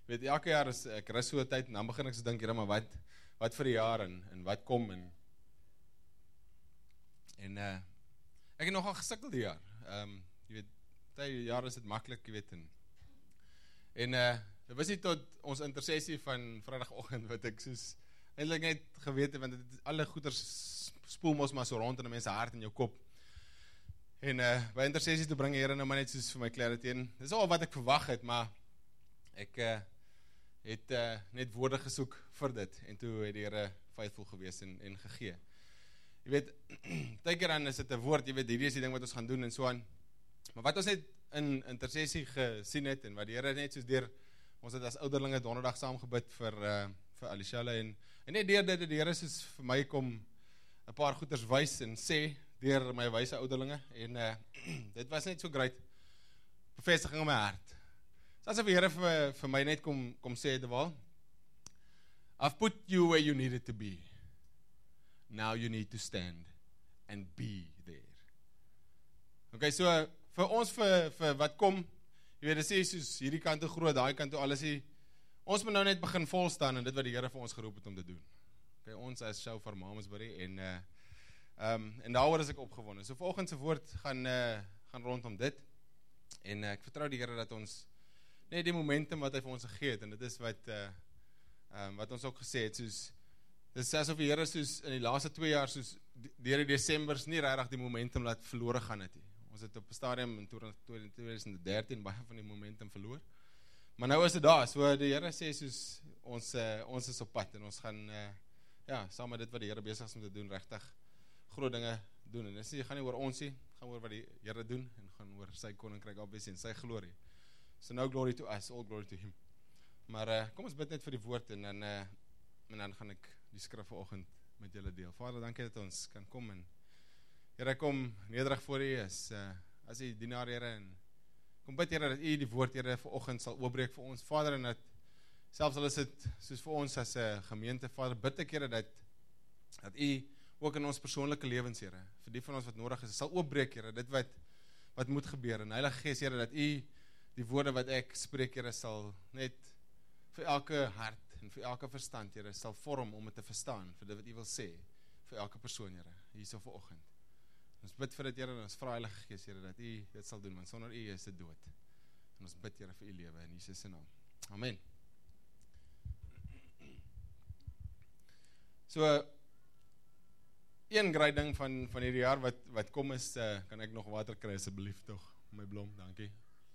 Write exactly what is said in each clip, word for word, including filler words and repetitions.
weet, elke jaar is ek rus so 'n tyd en dan begin ek so dink, Here, maar wat wat vir die jaar en en wat kom en en uh, ek het nogal gesukkel die jaar. Ehm um, jy weet, baie jare is dit maklik, jy weet en en uh, dit was nie tot ons intersessie van Vrydagoggend wat ek soos eintlik net geweet het, want dit alle goeters spoel mos maar so rond in 'n mens se hart en jou kop. En uh, by intersessie te bring, Here, nou maar net soos vir my clarity en dis al wat ek verwag het, maar ek uh, het uh, net woorde gesoek vir dit en toe het die Here faithful gewees en, en gegee. Jy weet, baie keer dan is dit 'n woord, jy weet, hierdie is die ding wat ons gaan doen en so aan. Maar wat ons net in intersessie gesien het en wat die Here net soos deur ons het as ouderlinge donderdag saam gebid vir uh, vir Alishale en en net deur dit die Here soos vir my kom 'n paar goeters wys en sê deur my wyse ouderlinge en uh, dit was net so great bevestiging in my hart. So asof die Here vir, vir my net kom kom sê dit wel. I've put you where you needed to be. Now you need to stand and be there. Okay, so uh, vir ons vir vir wat kom, jy weet, dit sê soos hierdie kant toe groot, daai kant toe alles hier. Ons moet nou net begin vol staan en dit wat die Here vir ons geroep het om te doen. Okay, ons as show vir Mamasbury en uh um, en daaroor is ek opgewonde. So vanoggend se woord gaan uh, gaan rondom dit. En uh, ek vertrou die Here dat ons net die momentum wat hy vir ons gegee het en dit is wat uh um, wat ons ook gesê het, soos dit is asof die Here soos in die laaste twee jaar soos deur die Desembers nie regtig die momentum laat verlore gaan het nie. Ons het op 'n stadium in twintig dertien baie van die momentum verloor. Maar nou is dit daar. So die Here sê soos ons uh, ons is op pad en ons gaan uh, ja, saam met dit wat die Here besig is om te doen, regtig groot dinge doen. En dit gaan nie oor ons nie, gaan oor wat die Here doen en gaan oor sy koninkryk obviously en sy glorie. So no glory to us, all glory to him. Maar uh, kom ons bid net vir die woord en dan uh, en dan gaan ek die skrif vanoggend met julle deel. Vader, dankie dat ons kan kom en Here, kom nederig voor U is uh, as U dienaar, Here, en kom bid, Here, dat U die woord, Here, vanoggend sal oopbreek vir ons, Vader, en dat selfs al is dit soos vir ons as 'n uh, gemeente, Vader, bid ek, Here, dat dat U ook in ons persoonlike lewens, Here, vir die van ons wat nodig is, sal oopbreek, Here, dit wat wat moet gebeur. En Heilige Gees, Here, dat U die woorde wat ek spreek, Here, sal net vir elke hart en vir elke verstand, Here, sal vorm om dit te verstaan, vir dit wat U wil sê, vir elke persoon, Here, hierso vanoggend. Ons bid vir dit, Here, en ons vra Heilige Gees, Here, dat U dit sal doen, want sonder U is dit dood. En ons bid, Here, vir U lewe in Jesus se naam. Amen. So, een great ding van van hierdie jaar wat wat kom is, uh, kan ek nog water kry asseblief tog, my blom, dankie.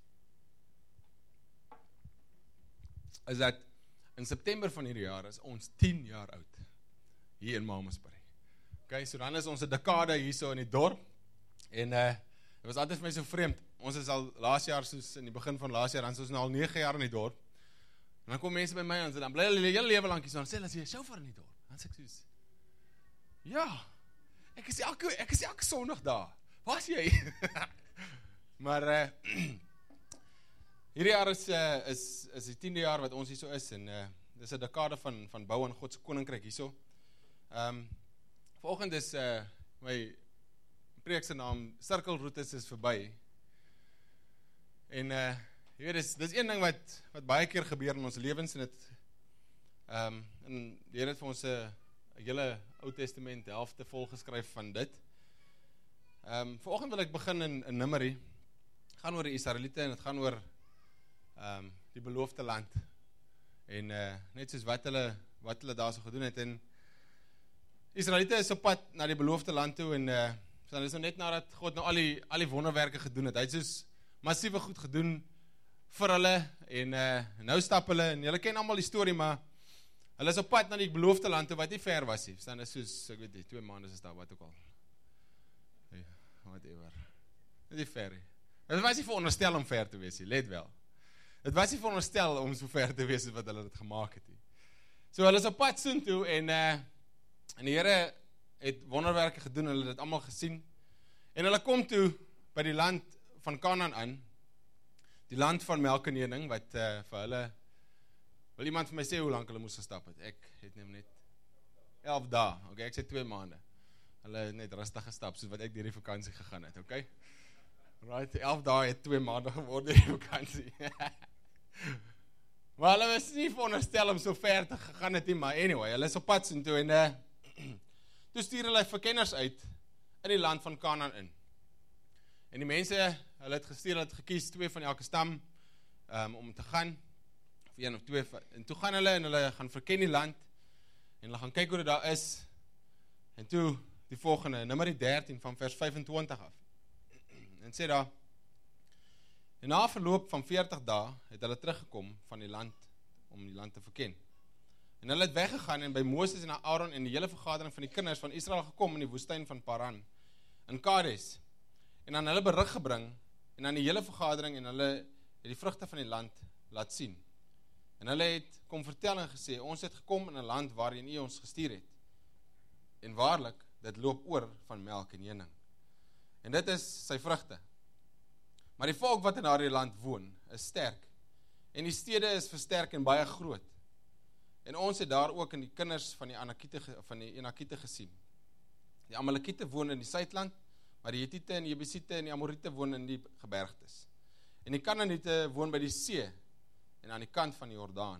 Is dat in September van hierdie jaar is ons tien jaar oud hier in Mamasbury. Okay, so dan is ons 'n dekade hierso in die dorp en uh, dit was altyd vir my so vreemd. Ons is al laas jaar soos in die begin van laas jaar, dan is ons nou al nege jaar in die dorp. En dan kom mense by my en sê dan bly hulle hele lewe lank hier so, dan sê hulle as jy sou vir in die dorp. Dan sê ek soos ja, ek is elke ek is elke Sondag daar. Waar's jy? Maar uh, hierdie jaar is uh, is is die tiende jaar wat ons hierso is en uh, dis 'n dekade van van bou aan God se koninkryk hierso. Ehm um, Vanoggend is uh, my preek se naam Sirkelroetes is verby. En uh, jy weet, dis dis een ding wat wat baie keer gebeur in ons lewens en dit ehm um, en die Here het vir ons 'n hele Ou Testament helfte vol geskryf van dit. Ehm um, vanoggend wil ek begin in in Numeri. Gaan oor die Israeliete en dit gaan oor ehm um, die beloofde land. En uh, net soos wat hulle wat hulle daarso gedoen het en Israeliete is op pad na die beloofde land toe en uh, so is nou net nadat God nou al die al die wonderwerke gedoen het. Hy het soos massiewe goed gedoen vir hulle en uh, nou stap hulle en julle ken almal die storie, maar hulle is op pad na die beloofde land toe wat nie ver was nie. Dan is soos ek weet nie, twee maande is daar wat ook al. Hey, whatever. Dit is ver. Dit was nie veronderstel om ver te wees nie, let wel. Dit was nie veronderstel om so ver te wees wat hulle dit gemaak het nie. So hulle is op pad soontoe en uh, En die Here het wonderwerke gedoen, hulle het dit almal gesien. En hulle kom toe by die land van Kanaan aan, die land van melk en honing, wat uh, vir hulle, wil iemand vir my sê hoe lank hulle moes gestap het? Ek het neem net elf dae, okay, ek sê twee maande. Hulle het net rustig gestap, soos wat ek deur die vakansie gegaan het, okay? Right, elf dae het twee maande geword deur die vakansie. Maar hulle was nie veronderstel om so ver te gegaan het nie, maar anyway, hulle is op pad sin toe en uh, toe stuur hulle verkenners uit in die land van Kanaan in. En die mense, hulle het gestuur, hulle het gekies twee van elke stam um, om te gaan, of een of twee, en toe gaan hulle en hulle gaan verken die land en hulle gaan kyk hoe dit daar is. En toe die volgende, nummer dertien van vers vyfentwintig af. En sê daar, en na verloop van veertig dae het hulle teruggekom van die land, om die land te verken. En hulle het weggegaan en by Moses en Aaron en die hele vergadering van die kinders van Israel gekom in die woestyn van Paran, in Kades, en aan hulle berig gebring, en aan die hele vergadering, en hulle het die vrugte van die land laat sien. En hulle het kom vertel en gesê, ons het gekom in 'n land waarin U ons gestuur het. En waarlik, dit loop oor van melk en honing. En dit is sy vrugte. Maar die volk wat in daardie land woon, is sterk. En die stede is versterk en baie groot. En ons het daar ook in die kinders van die Anakiete, van die Enakiete gesien. Die Amalekiete woon in die suidland, maar die Hetiete en die Jebusiete en die Amoriete woon in die gebergtes. En die Kanaaniete woon by die see en aan die kant van die Jordaan.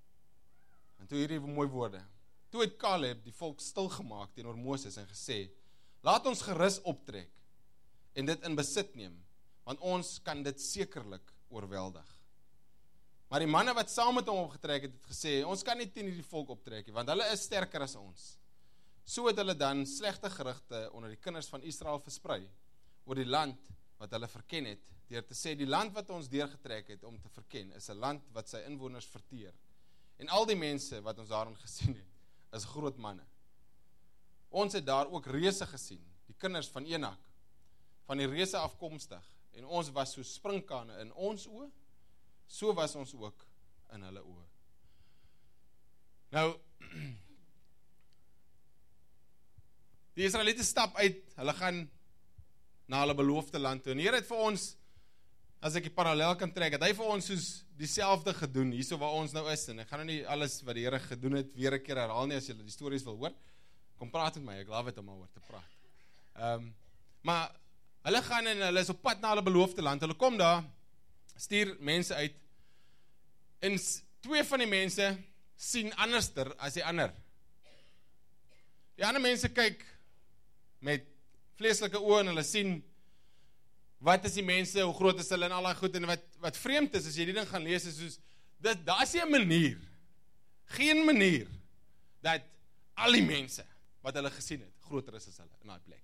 En toe hierdie mooi woorde. Toe het Caleb die volk stilgemaak teenoor Moses en gesê, laat ons gerus optrek en dit in besit neem, want ons kan dit sekerlik oorweldig. Maar die manne wat saam met hom opgetrek het, het gesê, ons kan nie teen hierdie volk optrek, want hulle is sterker as ons. So het hulle dan slegte gerugte onder die kinders van Israel versprei, oor die land wat hulle verken het, deur te sê, die land wat ons deurgetrek het om te verken, is 'n land wat sy inwoners verteer. En al die mense wat ons daarin gesien het, is groot manne. Ons het daar ook reuse gesien, die kinders van Enak, van die reuse afkomstig, en ons was so springkane in ons oë, so was ons ook in hulle oë. Nou, die Israeliete stap uit, hulle gaan na hulle beloofde land toe, en hier het vir ons, as ek die parallel kan trek, het hy vir ons soos dieselfde gedoen, hierso waar ons nou is, en ek gaan nou nie alles wat die Here gedoen het, weer 'n keer herhaal nie, as julle die stories wil hoor, kom praat met my, ek love het om oor te praat. Um, maar, hulle gaan en hulle is op pad na hulle beloofde land, hulle kom daar, stuur mense uit, en twee van die mense sien anderster as die ander. Die ander mense kyk met vleeslike oë en hulle sien, wat is die mense, hoe groot is hulle en al die goed, en wat, wat vreemd is, as jy die ding gaan lees, is soos, dit, daar is nie 'n manier, geen manier, dat al die mense, wat hulle gesien het, groter is as hulle, in die plek.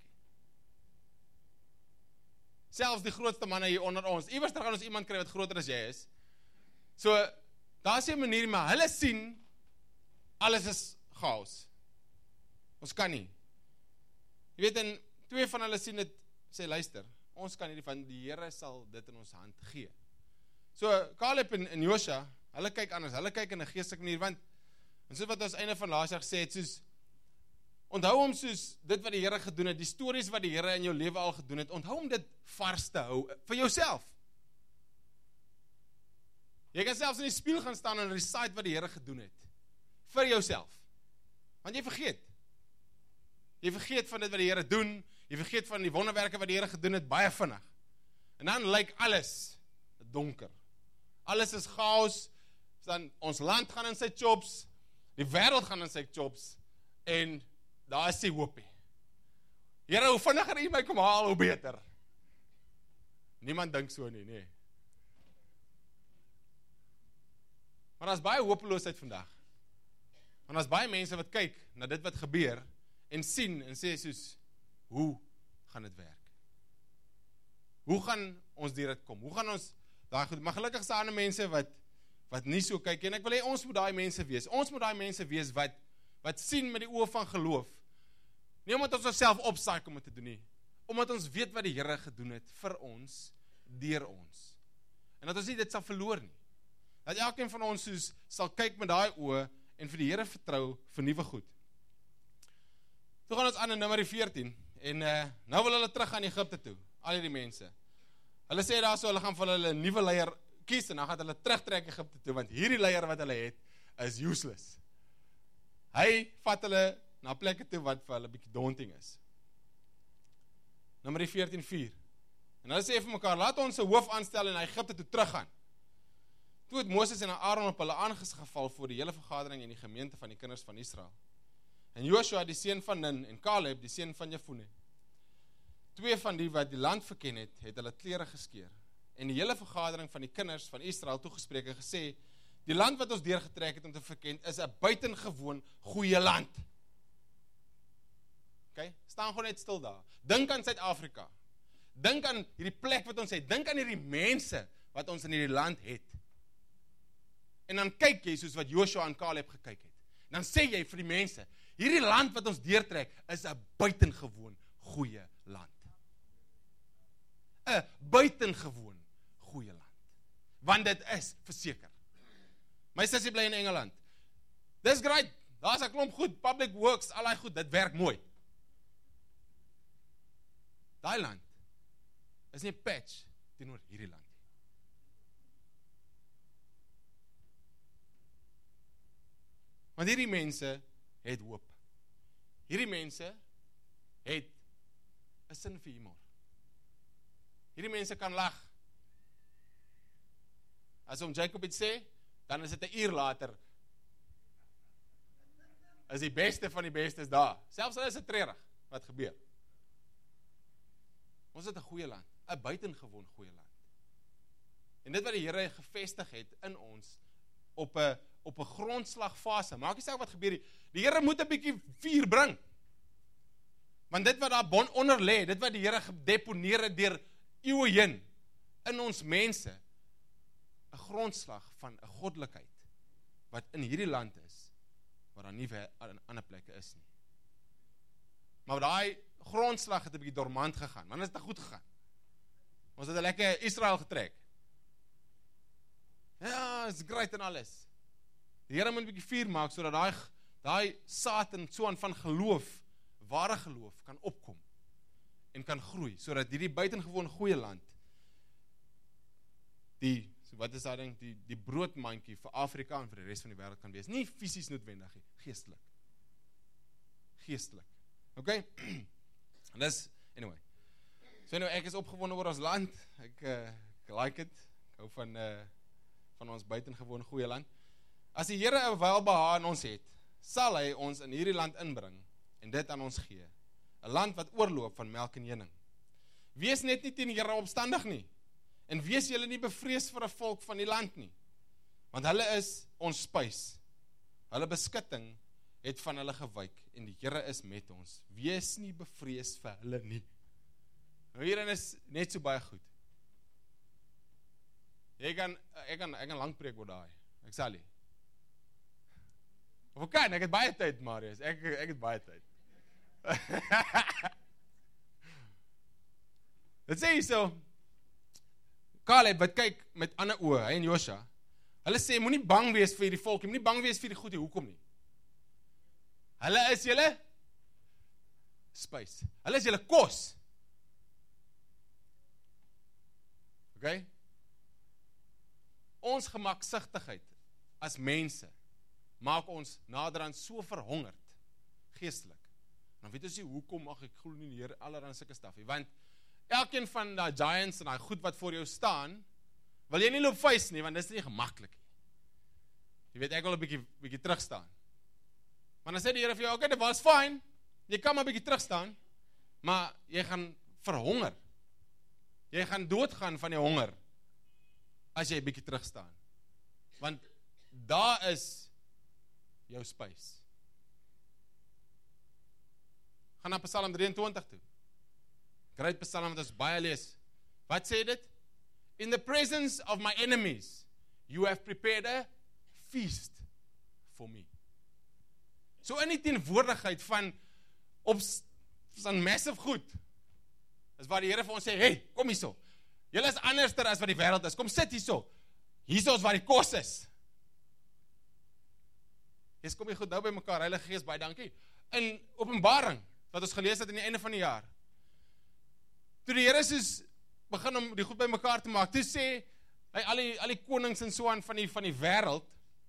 Selfs die grootste manne hier onder ons, iewers daar gaan ons iemand kry wat groter as jy is, so, daar is nie 'n manier, maar hulle sien, alles is chaos, ons kan nie, jy weet, en twee van hulle sien dit, sê luister, ons kan nie, van die Here sal dit in ons hand gee. So, Caleb en, en Josua, hulle kyk anders, hulle kyk in 'n geestelike manier, want, en soos wat ons einde van laas jaar gesê het, soos, onthou om soos, dit wat die Here gedoen het, die stories wat die Here in jou lewe al gedoen het, onthou om dit vars te hou, vir jouself. Jy kan selfs in die spieël gaan staan en recite wat die Here gedoen het, vir jouself, want jy vergeet, jy vergeet van dit wat die Here doen, jy vergeet van die wonderwerke wat die Here gedoen het, baie vinnig. En dan lyk alles donker. Alles is chaos, dan ons land gaan in sy chops, die wêreld gaan in sy chops, en daar is die hoopie. Here, hoe vinniger U my kom haal, hoe beter. Niemand dink so nie, nee. Maar daar is baie hopeloosheid vandag. Want daar is baie mense wat kyk na dit wat gebeur, en sien, en sê soos, hoe gaan dit werk? Hoe gaan ons deur dit kom? Hoe gaan ons, daar goed, maar gelukkig is daar ander mense wat, wat nie so kyk, en ek wil hê ons moet daai mense wees, ons moet daai mense wees wat, wat sien met die oë van geloof, nie omdat ons onsself opsaak om dit te doen nie, omdat ons weet wat die Here gedoen het vir ons, deur ons, en dat ons nie dit sal verloor nie, dat elkeen van ons soos, sal kyk met daai oë, en vir die Here vertrou vir nuwe goed. Toe gaan ons aan in nummer veertien, en uh, nou wil hulle terug gaan Egipte toe, al die mense. Hulle sê daar so, hulle gaan vir hulle 'n nuwe leier kies, en dan gaan hulle terugtrek Egipte toe, want hierdie leier wat hulle het, is useless. Hy vat hulle na plekke toe wat vir hulle bietjie daunting is. Nummer veertien vier. En hulle sê vir mekaar, laat ons 'n hoof aanstel en na Egipte toe teruggaan. Toe het Moses en Aaron op hulle aangesig geval voor die hele vergadering en die gemeente van die kinders van Israel. En Joshua, die seun van Nun, en Caleb, die seun van Jefune, twee van die wat die land verken het, het hulle klere geskeur. En die hele vergadering van die kinders van Israel toegespreek en gesê, die land wat ons deurgetrek het om te verken, is 'n buitengewoon goeie land. Okay? Staan gewoon net stil daar. Dink aan Suid-Afrika. Dink aan hierdie plek wat ons het. Dink aan hierdie mense wat ons in hierdie land het. En dan kyk jy soos wat Joshua en Caleb gekyk het. En dan sê jy vir die mense, hierdie land wat ons deurtrek is 'n buitengewoon goeie land. 'n Buitengewoon goeie land. Want dit is verseker. My sussie bly in Engeland. Dis great. Daar's 'n klomp goed, public works, al daai goed, dit werk mooi. Daai land is nie patch teenoor hierdie land. Want hierdie mense het hoop. Hierdie mense het 'n sin vir humor. Hierdie mense kan lag. As om Jacob het sê, dan is dit 'n uur later. Is die beste van die bestes daar. Selfs al is dit treurig wat gebeur. Ons het 'n goeie land, 'n buitengewoon goeie land. En dit wat die Here gevestig het in ons op 'n op 'n grondslagfase. Maak nie saak wat gebeur nie. Die Here moet 'n bietjie vuur bring. Want dit wat daar bon onder lê, dit wat die Here gedeponeer het deur eeue heen in ons mense, 'n grondslag van 'n goddelikheid wat in hierdie land is, wat daar nie in ander plekke is nie. Maar daai grondslag het 'n bietjie dormant gegaan, want dit het goed gegaan. Ons het 'n lekker Israel getrek. Ja, is great en alles. Die Here moet 'n bietjie vuur maak sodat daai daai saad en so aan van geloof, ware geloof kan opkom en kan groei sodat hierdie buitengewoon goeie land die so wat is daai ding die die broodmandjie vir Afrika en vir die res van die wêreld kan wees. Nie fisies noodwendig nie, geestelik. Geestelik. Okay? En dis anyway. So nou ek is opgewonde oor ons land. Ek uh, ek like it. Ek hou van uh, van ons buitengewoon goeie land. As die Here 'n welbehae in ons het, sal hy ons in hierdie land inbring en dit aan ons gee. 'n Land wat oorloop van melk en honing. Wees net nie teen die Here opstandig nie. En wees julle nie bevrees vir 'n volk van die land nie. Want hulle is ons spys. Hulle beskutting het van hulle gewyk en die Here is met ons. Wees nie bevrees vir hulle nie. Nou hierin is net so baie goed. Ek kan ek kan ek kan lank preek oor daai. Ek sal nie. Of kan, ek het baie tyd, Marius. Ek ek het baie tyd. Dit sê jy so, Caleb wat kyk met ander oë, hy en Joshua, hulle sê, moenie bang wees vir die volk, moenie bang wees vir die goed, hoekom nie? Hulle is julle spys. Hulle is julle kos. Okay? Ons gemaksigtigheid as mense maak ons naderhand so verhongerd, geestelik. Dan weet ons nie, hoekom mag ek glo nie die Here allerhande sulke staf nie, want elkeen van die giants en die goed wat voor jou staan, wil jy nie loop vuis nie, want dit is nie gemaklik nie. Jy weet, ek wil 'n bietjie bietjie terugstaan. Maar dan sê die Here vir jou, okay, dit was fine, jy kan maar 'n bietjie terugstaan, maar jy gaan verhonger. Jy gaan doodgaan van die honger, as jy 'n bietjie terugstaan. Want daar is jou spys. Gaan na Psalm drieëntwintig toe. Great Psalm wat ons baie lees. Wat sê dit? In the presence of my enemies, you have prepared a feast for me. So in die teenwoordigheid van op van massive goed, is waar die Here vir ons sê, hey, kom hierso. Julle is anderster as wat die wêreld is. Kom sit hierso. Hierso is waar die kos is. Jy kom jy goed nou by mekaar, Heilige Gees, baie dankie. In Openbaring, wat ons gelees het aan die einde van die jaar, toe die Here soos begin om die goed by mekaar te maak, toe sê hy al die, al die konings en so aan van die, van die wêreld,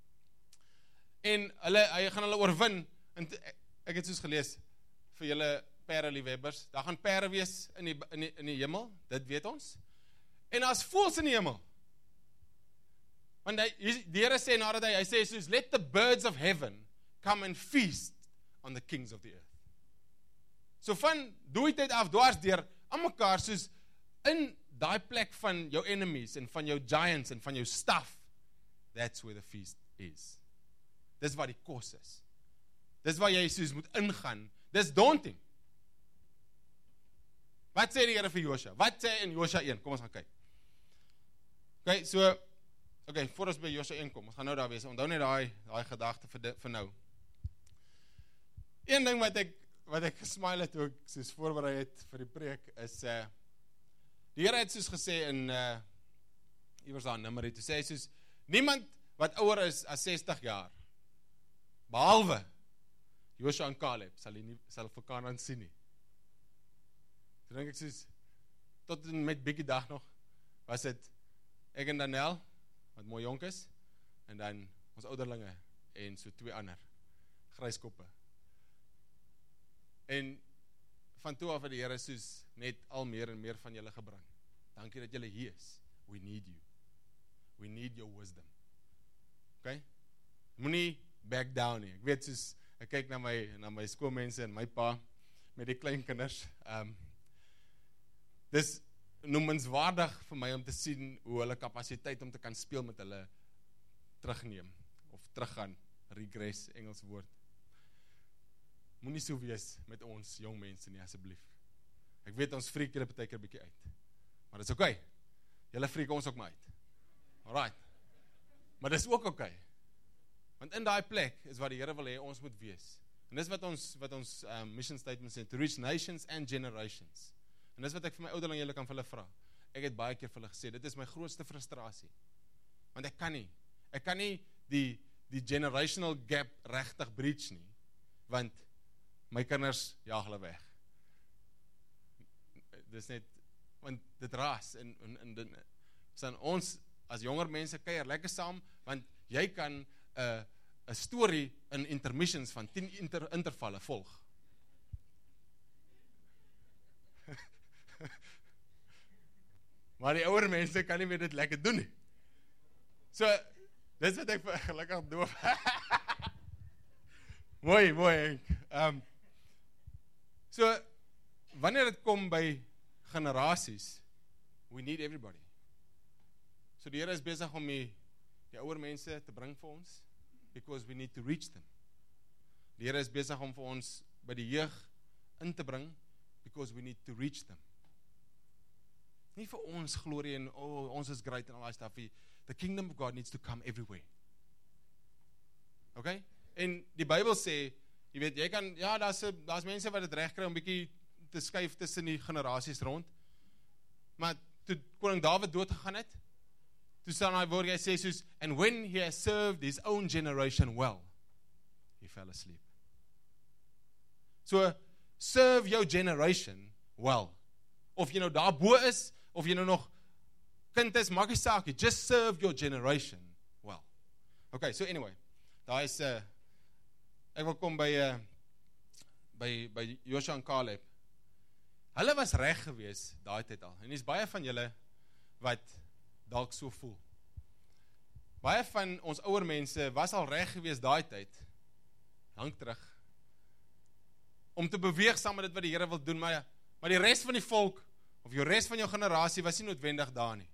en hulle, hy gaan hulle oorwin, en te, ek het soos gelees, vir julle pere liefhebbers, daar gaan pere wees in die, in, die, in die hemel, dit weet ons, en daar's voëls in die hemel, Want hy, die Here sê nadat hy, hy sê soos, let the birds of heaven come and feast on the kings of the earth. So van dooi tyd af, dwars deur, aan mekaar, soos in daai plek van jou enemies, en van jou giants, en van jou stuff, that's where the feast is. Dis wat die kos is. Dis waar jy soos moet ingaan. Dis daunting. Wat sê die Here vir Josua? Wat sê in Josua een? Kom ons gaan kyk. Okay, so, okay, voor ons by Josua een kom, ons gaan nou daar wees, onthou net daai, daai gedagte vir, di, vir nou. Een ding wat ek, wat ek gesmile het, toe ek soos voorbereid het vir die preek, is, uh, die Here het soos gesê in, uh, iewers daar in Numeri, toe sê hy soos, niemand wat ouer is as sestig jaar, behalwe Josua en Caleb, sal hy nie, sal vir Kanaan sien nie. Toe denk ek soos, tot en met Biggie dag nog, was het ek en Daniel, wat mooi jonk is, en dan ons ouderlinge, en so twee ander, gryskoppe. En van toe af het die Here soos net al meer en meer van julle gebring. Dankie dat julle hier is. We need you. We need your wisdom. Okay? Moenie back down nie. Ek weet soos, ek kyk na my, na my skoolmense en my pa, met die klein kinders, um, dis noemenswaardig vir my om te sien hoe hulle kapasiteit om te kan speel met hulle terugneem, of teruggaan, regress, Engels woord. Moenie so wees met ons jong mense nie, asseblief. Ek weet ons freak julle partykeer bietjie uit, maar dit is oké, julle freak ons ook maar uit. Alright, maar dit is ook oké, want in daai plek is wat die Here wil hê ons moet wees. En dis wat ons, wat ons um, mission statement sê, to reach nations and generations. En dis wat ek vir my ouderling julle kan vir hulle vra. Ek het baie keer vir hulle gesê, dit is my grootste frustrasie. Want ek kan nie, ek kan nie die, die generational gap regtig breach nie, want my kinders jaag hulle weg. Dis net, want dit raas, en, en, en, en san ons as jonger mense kuier lekker saam, want jy kan 'n uh, 'n storie in intermissions van tien inter, intervalle volg. Maar die ouer mense kan nie meer dit lekker doen nie. So, dis wat ek gelukkig doof. mooi, mooi. Um, so, wanneer het kom by generasies, we need everybody. So die Here is besig om die, die ouer mense te bring vir ons, because we need to reach them. Die Here is besig om vir ons by die jeug in te bring, because we need to reach them. Nie vir ons glorie en, oh, ons is great en al die stuff. The kingdom of God needs to come everywhere. Okay? En die Bybel sê, jy weet, jy kan, ja, daar's daar's mense wat dit reg kry om bietjie te skuif tussen die generasies rond. Maar toe koning Dawid doodgegaan het, toe staan hy woord, hy sê soos, and when he has served his own generation well, he fell asleep. So, serve your generation well. Of jy nou daar bo is, of jy nou nog kind is, maak nie saak, just serve your generation well. Okay, so anyway, daar is, uh, ek wil kom by, uh, by, by Josua en Caleb. Hulle was reg gewees, daai tyd al, en is baie van julle, wat dalk so voel. Baie van ons ouer mense, was al reg gewees daai tyd, lang terug, om te beweeg saam met dit wat die Here wil doen, maar, maar die rest van die volk, of jou rest van jou generasie, was nie noodwendig daar nie.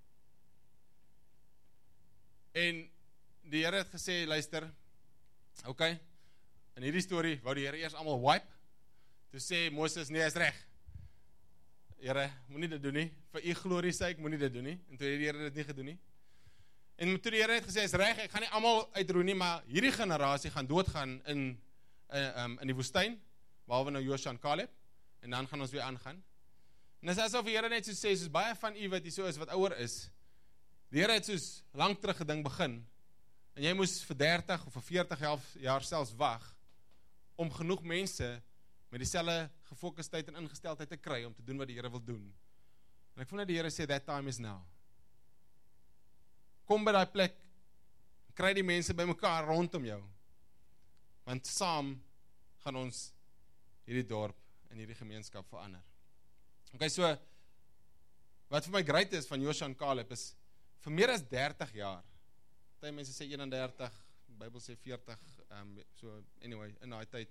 En die Here het gesê, luister, ok, in hierdie storie, wou die Here eers allemaal wipe, toe sê Moses, nee, is reg. Here, moet nie dit doen nie, vir u glorie sê ek, moet nie dit doen nie, en toe het die Here dit nie gedoen nie. En toe die Here het gesê, is reg, ek gaan nie allemaal uitroei nie, maar hierdie generasie gaan doodgaan in, in, um, in die woestyn, behalwe nou Josua en Caleb, en dan gaan ons weer aangaan. En dis asof die Here net so sê, soos baie van u wat hier so is, wat ouer is, die Here het soos lang terug geding begin, en jy moes vir dertig of vir veertig jaar selfs wag, om genoeg mense met dieselfde gefokustheid en ingesteldheid te kry, om te doen wat die Here wil doen. En ek voel net die Here sê, that time is now. Kom by die plek, kry die mense by mekaar rondom jou, want saam gaan ons hierdie dorp en hierdie gemeenskap verander. Ok, so, wat vir my great is van Josua en Caleb is, vir meer as dertig jaar, party mense sê eenendertig, die Bybel sê veertig, um, so anyway, in daai tyd.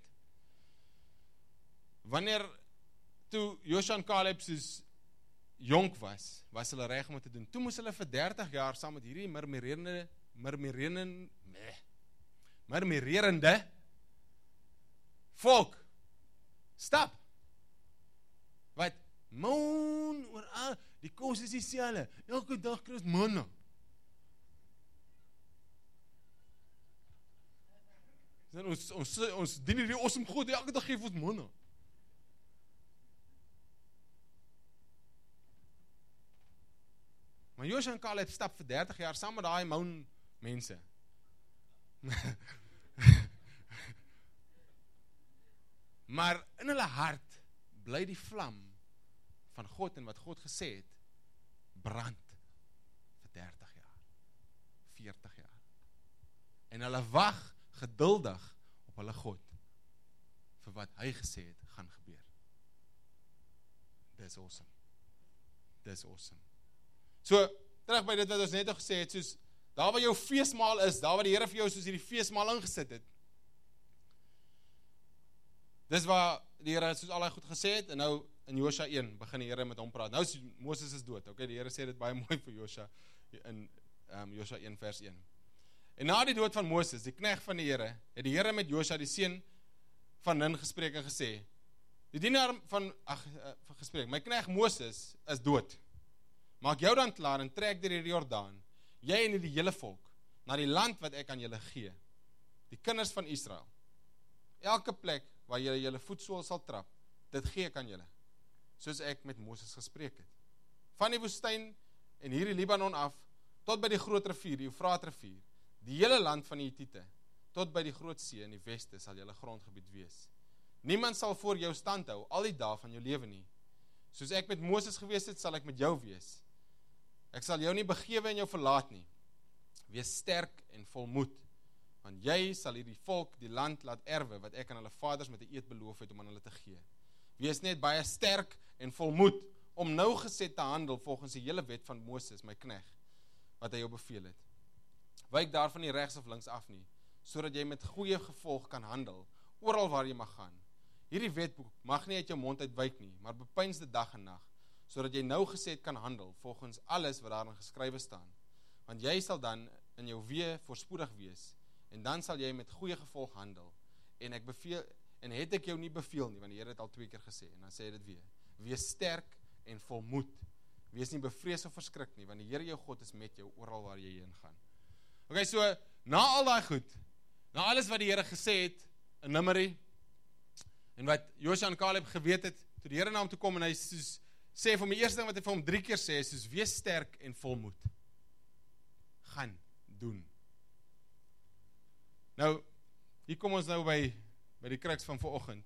Wanneer toe Joshua en Caleb soos jonk was, was hulle reg om dit te doen. Toe moes hulle vir dertig jaar saam met hierdie murmurerende, murmurerende, meh, murmurerende volk stap. Wat? Moan oor al, die kos is dieselfde. Elke dag kry ons manna. Ons, ons, ons dien hierdie awesome God, elke dag geef ons manna. Maar Joshua en Caleb stap vir dertig jaar saam met daai moun mense. Maar in hulle hart bly die vlam van God en wat God gesê het, brand vir dertig jaar, veertig jaar. En hulle wag geduldig op hulle God vir wat hy gesê het gaan gebeur. Dis awesome. Dis awesome. So, terug by dit wat ons net al gesê het, soos, daar waar jou feesmaal is, daar waar die Here vir jou soos hierdie feesmaal ingesit het, dis waar die Here soos al hy goed gesê het, en nou in Joshua een begin die Here met hom praat. Nou is Moses is dood, okay, die Here sê dit baie mooi vir Joshua, in um, Joshua een vers een. En na die dood van Moses, die knegt van die Here, het die Here met Joshua, die seun van Nun, gespreek en gesê, die dienaar van, ag, van gespreek, my knegt Moses is dood. Maak jou dan klaar en trek deur die Jordaan, jy en die hele volk, na die land wat ek aan julle gee, die kinders van Israel. Elke plek waar julle julle voetsool sal trap, dit gee ek aan julle, soos ek met Moses gespreek het. Van die woestyn en hier die Libanon af, tot by die groot rivier, die Eufraat rivier, die hele land van die Hittite, tot by die groot see in die weste sal julle grondgebied wees. Niemand sal voor jou stand hou, al die dae van jou lewe nie. Soos ek met Moses gewees het, sal ek met jou wees. Ek sal jou nie begewe en jou verlaat nie. Wees sterk en vol moed, want jy sal hierdie volk die land laat erwe, wat ek aan hulle vaders met 'n eed beloof het om aan hulle te gee. Wees net baie sterk en vol moed, om nougeset te handel volgens die hele wet van Moses, my knegt, wat hy jou beveel het. Wyk daarvan nie regs of links af nie, sodat jy met goeie gevolg kan handel, oral waar jy mag gaan. Hierdie wetboek mag nie uit jou mond uitwyk nie, maar bepeins dit dag en nag, sodat jy nougeset kan handel, volgens alles wat daarin geskrywe staan. Want jy sal dan in jou weë voorspoedig wees, en dan sal jy met goeie gevolg handel. En ek beveel, en het ek jou nie beveel nie, want die Here het al twee keer gesê, en dan sê hy dit weer. Wees sterk en vol moed. Wees nie bevrees of verskrik nie, want die Here jou God is met jou oral waar jy heen gaan. Ok, so, na al daai goed, na alles wat die Here gesê het, in Numeri, en wat Joshua en Caleb geweet het, toe die Here na hom toe kom, en hy soos, sê vir hom, die eerste ding wat hy vir hom drie keer sê, is soos, wees sterk en vol moed. Gaan, doen. Nou, hier kom ons nou by, by die kruks van vanoggend.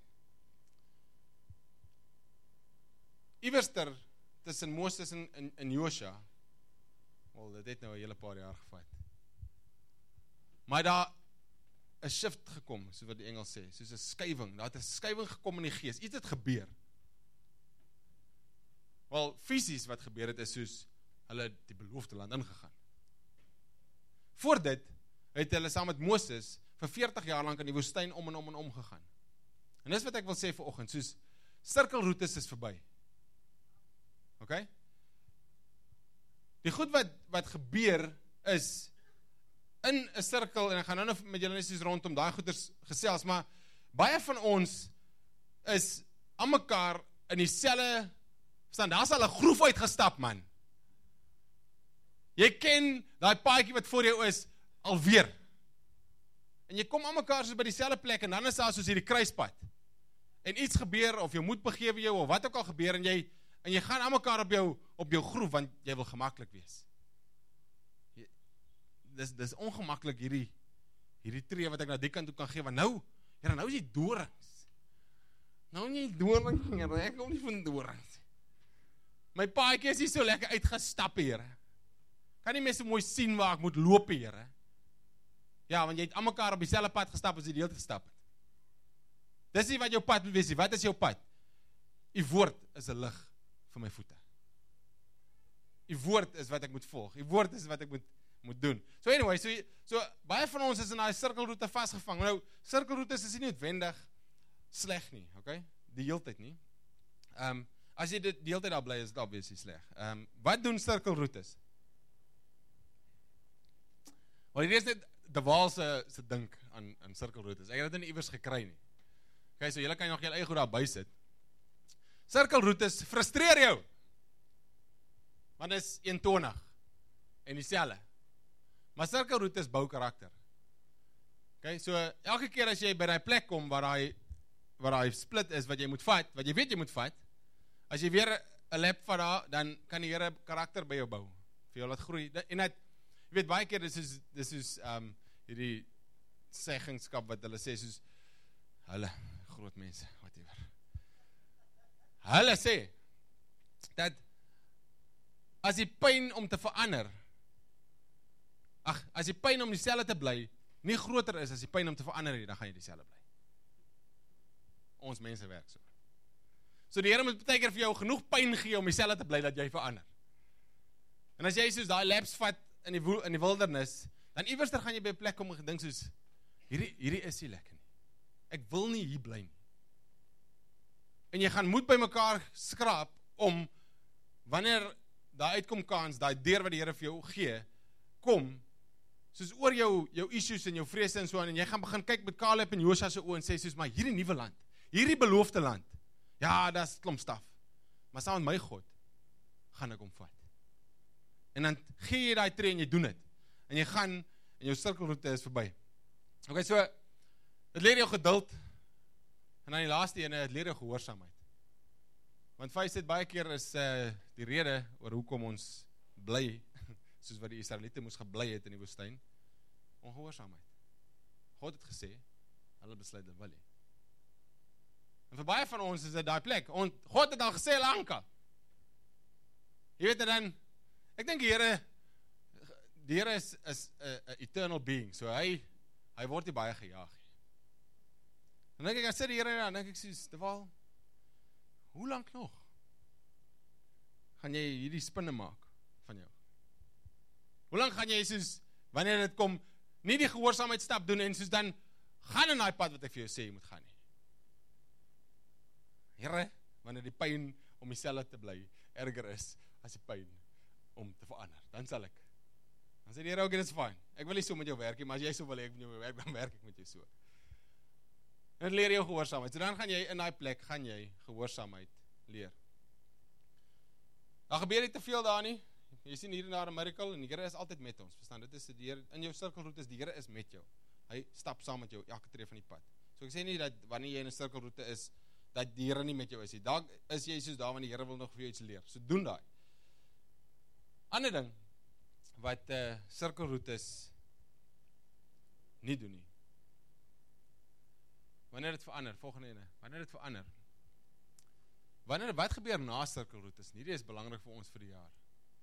Iwerster, tussen Moses en, en, en Joshua, wel, dit het nou 'n hele paar jaar gevat. Maar daar 'n shift gekom, soos wat die Engels sê, soos 'n skuiving, daar het 'n skuiving gekom in die gees, iets het gebeur. Wel, fisies wat gebeur het, is soos, hulle die beloofde land ingegaan. Voor dit, het hulle saam met Moses, vir veertig jaar lang in die woestyn om en om en om gegaan. En dis wat ek wil sê vanoggend, soos, sirkelroutes is verby. Ok? Die goed wat, wat gebeur is, in 'n sirkel, en ek gaan nou nou met julle net rondom daai goeders gesels, maar baie van ons is aan mekaar in dieselfde stand. Daar's al 'n groef uitgestap, man. Jy ken daai paadjie wat voor jou is alweer. En jy kom aan mekaar soos by dieselfde plek, en dan is daar soos hierdie kruispad. En iets gebeur, of jou moed begewe jou, of wat ook al gebeur, en jy en jy gaan aan mekaar op jou op jou groef, want jy wil gemaklik wees. Jy, dis dis ongemaklik hierdie hierdie tree wat ek na die kant toe kan gee, want nou, Here, nou is die dorings. Nou nie dorings, Here, ek kom nie van dorings. My paadjie is nie so lekker uitgestap, Here. Kan nie mense mooi sien waar ek moet loop, Here? Ja, want jy het aan mekaar op dieselfde pad gestap as jy die hele tyd gestap het. Dis nie wat jou pad moet wees nie. Wat is jou pad? U woord is 'n lig vir my voete. U woord is wat ek moet volg. U woord is wat ek moet moet doen. So anyway, so, so baie van ons is in daai sirkelroete vasgevang. Nou, sirkelroetes is nie noodwendig sleg nie, okay? Die heeltyd nie. Ehm, um, as jy dit die heeltyd daar bly, is dit obviously sleg. Ehm, um, wat doen sirkelroetes? Wel, hier is net De Waal se se dink aan aan sirkelroetes. Ek het dit nie iewers gekry nie. Okay, so julle kan nog julle eie goed daar by sit. Sirkelroetes frustreer jou. Want dit is eentonig en dieselfde. Maar sirkelroetes bou karakter. Okay, so elke keer as jy by daai plek kom waar daai waar daai split is wat jy moet vat, wat jy weet jy moet vat, as jy weer 'n lap vat daar, dan kan die Here karakter by jou bou. Vir jou laat groei. En dit jy weet baie keer dis is dis is um hierdie seggenskap wat hulle sê soos hulle groot mense, whatever. Hulle sê dat as die pyn om te verander, ag, as die pyn om dieselfde te bly nie groter is as die pyn om te verander nie, dan gaan jy dieselfde bly. Ons mense werk so. So die Here moet baie keer vir jou genoeg pyn gee om dieselfde te bly dat jy verander. En as jy soos daai laps vat in die woel, in die wildernis, dan iewers gaan jy by 'n plek kom en gedink soos hierdie hierdie is nie lekker nie. Ek wil nie hier bly nie. En jy gaan moed by mekaar skraap om wanneer daai uitkom kans, daai deur wat die Here vir jou gee, kom soos oor jou jou issues en jou vrese en so aan en jy gaan begin kyk met Caleb en Josua se oë en sê soos maar hierdie nuwe land, hierdie beloofde land. Ja, dis klomp staf. Maar saam met my God gaan ek hom vat. En dan gee jy daai tree en jy doen dit. En jy gaan en jou sirkelroete is verby. Okay, so dit leer jou geduld. En dan die laaste ene, dit leer jou gehoorsaamheid. Want fees dit baie keer is uh, die rede oor hoekom ons bly, soos wat die Israeliete moes gebly het in die woestyn, ongehoorsaamheid. God het gesê, hulle besluit dit wil nie. En vir baie van ons is dit daai plek. On, God het al gesê lank. Jy weet dan, ek dink die Here, die Here is 'n eternal being, so hy hy word nie baie gejaag nie. En dan dink ek, as sê die Here, dan dink ek soos, De Waal, hoe lank nog gaan jy hierdie spinne maak van jou? Hoe lank gaan jy soos, wanneer dit kom, nie die gehoorsaamheid stap doen en soos dan, gaan in daai pad wat ek vir jou sê, jy moet gaan nie. Here, wanneer die pyn om dieselfde te bly, erger is, as die pyn om te verander, dan sal ek. Dan sê die Here, okay, dit is fine. Ek wil nie so met jou werk nie, maar as jy so wil hê ek met jou werk, dan werk ek met jou so. En dit leer jou gehoorsaamheid. So dan gaan jy in daai plek, gaan jy gehoorsaamheid leer. Daar gebeur nie te veel daar nie. Jy sien hier en daar 'n miracle en die Here is altyd met ons. Verstaan? Dit is die Here in jou sirkelroete is die Here is met jou. Hy stap saam met jou elke tree van die pad. So ek sê nie dat wanneer jy in 'n sirkelroete is, dat die Here nie met jou is nie. Daar is jy soos daar want die Here wil nog vir jou iets leer. So doen daai. Ander ding wat uh, sirkelroetes nie doen nie. Wanneer dit verander, volgende ene, wanneer dit verander. Wanneer wat gebeur na sirkelroetes? Hierdie is belangrik vir ons vir die jaar.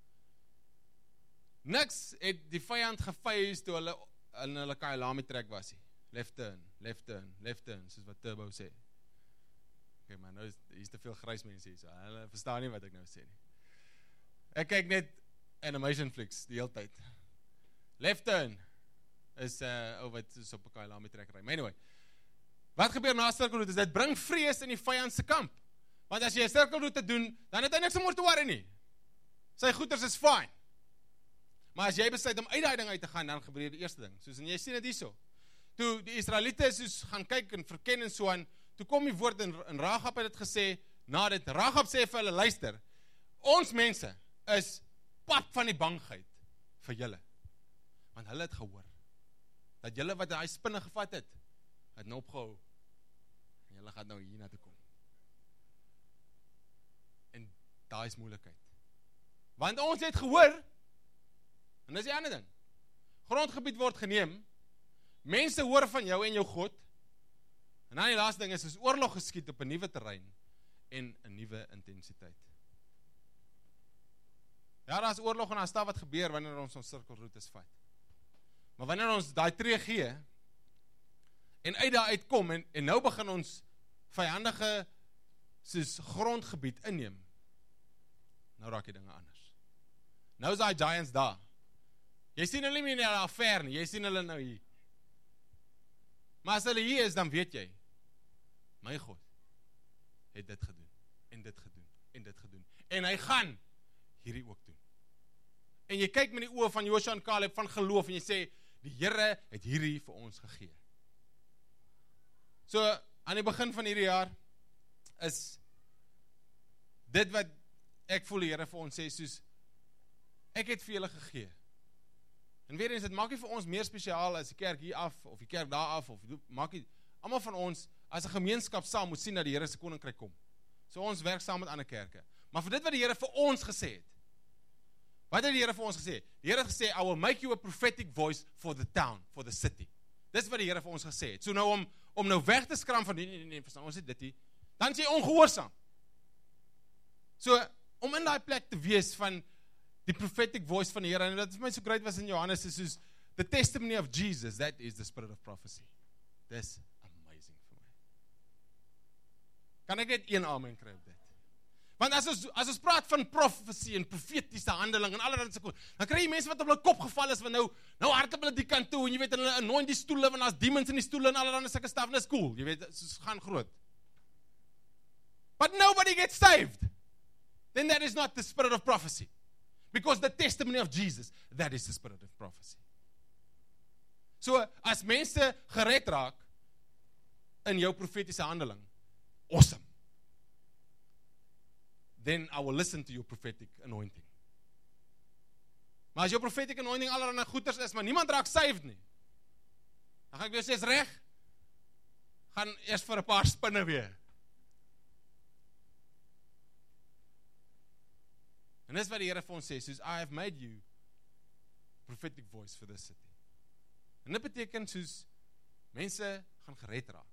Niks het die vyand geface toe hulle in hulle Kailami trek was nie. Left turn, left turn, left turn, soos wat Turbo sê. Okay, maar nou is hier's te veel grys mense hier, so hulle verstaan nie wat ek nou sê nie. Ek kyk net animation flicks die hele tyd. Left turn is uh oh wat is op 'n Kailami trek ry. Anyway, wat gebeur na sirkelroete? Dit bring vrees in die vyand se kamp. Want as jy 'n sirkelroete doen, dan het hy niks om oor te worry nie. Sy goeders is fine. Maar as jy besluit om uit daai ding uit te gaan, dan gebeur die eerste ding. Soos en jy sien dit hierso. Toe die Israeliete soos gaan kyk en verken en so aan, toe kom die woord in, in Rahab het dit gesê, na dit Rahab sê vir hulle, luister, ons mense is pap van die bangheid vir julle. Want hulle het gehoor dat julle wat daai spinne gevat het, het nou opgehou. En julle gaan nou hier na toe kom. En daai is moeilikheid. Want ons het gehoor, en dis die ander ding. Grondgebied word geneem, mense hoor van jou en jou God, en dan die laaste ding is, is oorlog geskied op 'n nuwe terrein en 'n nuwe intensiteit. Ja, daar is oorlog en daar staan wat gebeur wanneer ons ons sirkelroetes vat. Maar wanneer ons daai tree gee, en uit daar uitkom, en, en nou begin ons vyandige soos grondgebied inneem, nou raak die dinge anders. Nou is daai giants daar. Jy sien hulle nie meer daar ver nie, jy sien hulle nou hier. Maar as hulle hier is, dan weet jy, my God het dit gedoen, en dit gedoen, en dit gedoen. En hy gaan hierdie ook doen. En jy kyk met die oë van Joshua en Caleb van geloof, en jy sê, die Here het hierdie vir ons gegee. So, aan die begin van hierdie jaar, is dit wat ek voel die Here vir ons sê, soos, ek het vir julle gegee. En weer eens, dit maak nie vir ons meer spesiaal as die kerk hier af, of die kerk daar af, of maak nie, almal van ons, as 'n gemeenskap saam moet sien dat die Here se koninkryk kom. So ons werk saam met ander kerke. Maar vir dit wat die Here vir ons gesê het, wat het die Here vir ons gesê? Die Here het gesê, I will make you a prophetic voice for the town, for the city. Dis wat die Here vir ons gesê het. So nou om, om nou weg te skram van, nee, nee, nee, verstaan, ons het dit hier, dan is jy ongehoorsaam. So, om in die plek te wees van die prophetic voice van die Here, en dat is my so great was in Johannes, is soos, the testimony of Jesus, that is the spirit of prophecy. Dis amazing vir my. Kan ek net een amen kry op dit? Want as ons, as ons praat van prophecy en profetiese handeling en allerlei sulke, dan kry jy mense wat op hulle kop geval is, want nou, nou hardloop hulle die kant toe, en jy weet, en hulle anoint die stoele, want daar's demons in die stoele, en allerlei sulke stuff, en dis cool, jy weet, soos gaan groot. But nobody gets saved. Then that is not the spirit of prophecy. Because the testimony of Jesus, that is the spirit of prophecy. So, as mense gered raak in jou profetiese handeling, awesome. Then I will listen to your prophetic anointing. Maar as jou prophetic anointing allerlei goeders is, maar niemand raak saved nie, dan gaan ek weer sê, is reg, gaan eers vir 'n paar spinne weer. En dis wat die Here vir ons sê, soos, I have made you prophetic voice for this city. En dit beteken soos, mense gaan gered raak.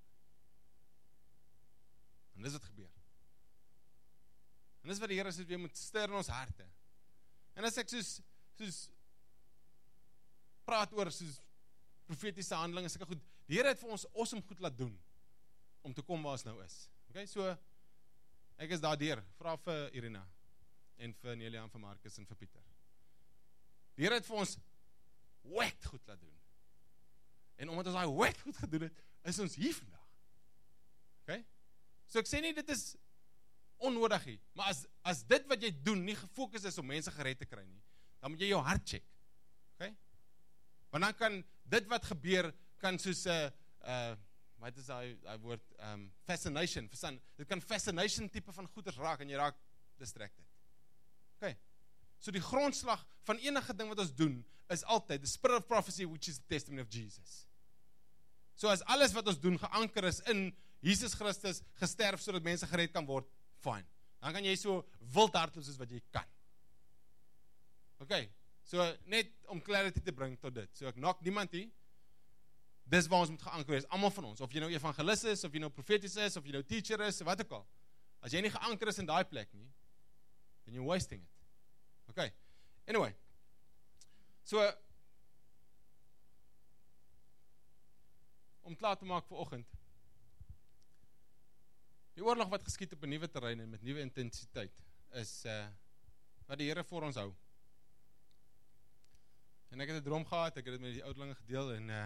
En dis wat gebeur. En dis wat die Here sê, weer moet stir in ons harte. En as ek soos, soos, praat oor soos, profetiese handelinge, is ek goed, die Here het vir ons awesome goed laat doen, om te kom waar ons nou is. Okay, so, ek is daar deur, vra vir Irina, en vir Nelia en vir Marcus en vir Pieter. Die Here het vir ons wet goed laat doen. En omdat ons daai wet goed gedoen het, is ons hier vandag. Okay? So ek sê nie dit is onnodig nie, maar as, as dit wat jy doen nie gefokus is om mense gered te kry nie, dan moet jy jou hart check. Okay? Want dan kan dit wat gebeur, kan soos 'n uh, uh, wat is daai daai woord um, fascination, verstaan, dit kan fascination tipe van goeders raak en jy raak distracted. Okay. So die grondslag van enige ding wat ons doen, is altyd the spirit of prophecy, which is the testimony of Jesus. So as alles wat ons doen geanker is in Jesus Christus, gesterf sodat mense gered kan word, fine. Dan kan jy so wild hardloop soos wat jy kan. Okay. So net om clarity te bring tot dit. So ek knock niemand hier. Dis waar ons moet geanker is, almal van ons, of jy nou evangelis is, of jy nou profeties is, of jy nou teacher is, wat ook al. As jy nie geanker is in daai plek nie, then you're wasting it. Okay, anyway, so, om klaar te maak vir oggend, die oorlog wat geskied op 'n nuwe terrein en met nuwe intensiteit, is uh, wat die Here vir ons hou. En ek het 'n droom gehad, ek het dit met die ouderlinge gedeel, en uh,